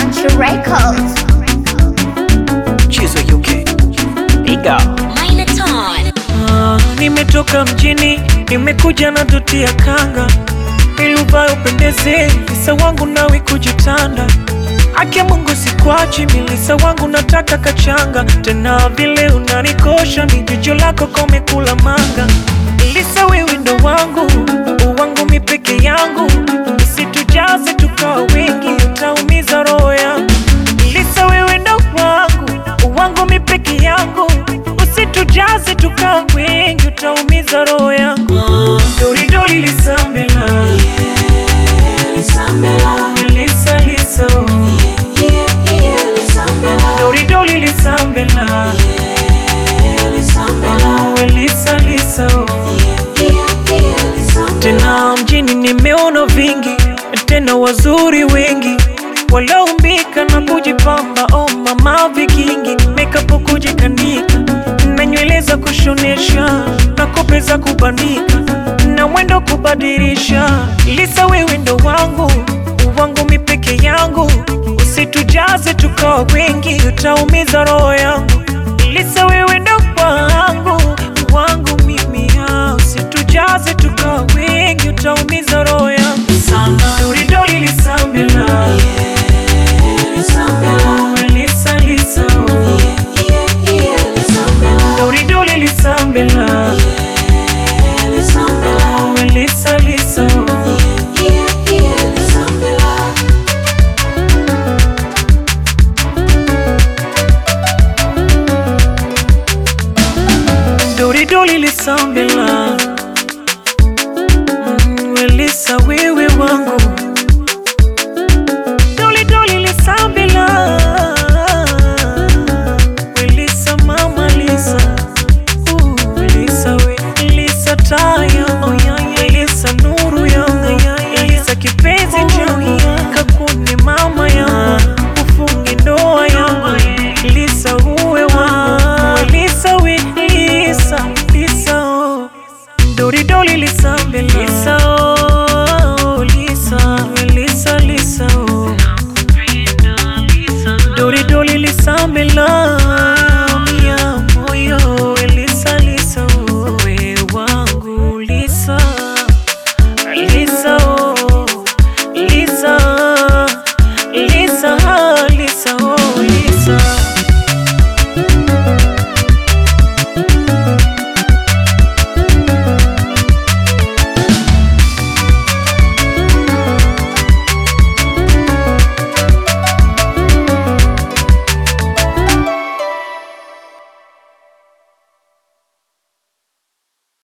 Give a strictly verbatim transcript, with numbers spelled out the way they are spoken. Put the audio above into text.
Country Records. Chizo U K. Biga. Minoton. Ah, nimetoka mjini, nimekuja na doti ya kanga. Iluva upendeze, lisa wangu nawe kujitanda. Ake Mungu sikwachi, milisa wangu nataka kachanga. Tena vile unanikosha, ni jicho lako komekula manga. Lisa wewe ndo wangu, uwangu mipeke yangu. Usitujaze tukawa wengi, utaumiza roho yangu. Lisa wewe ndo wangu, uwangu mipeke yangu. Usitujaze tukawa wengi, utaumiza roho yangu. Dori dori lisambela, yeah, lisambela. Lisa Lisa, yeah, yeah, lisambela. Dori dori lisambela, yeah, lisambela. Lisa Lisa, yeah, yeah, lisambela. tena mjini nimeona vingi, tena wazuri wengi waloumbika na kujipamba. Oh mama vikingi, makeup kujikanika, na nywele za kushonesha, na kope za kubandika, na mwendo kubadilisha. Lisa wewe ndo wangu, uwangu mipeke yangu. Usitujaze tukawa wengi, utaumiza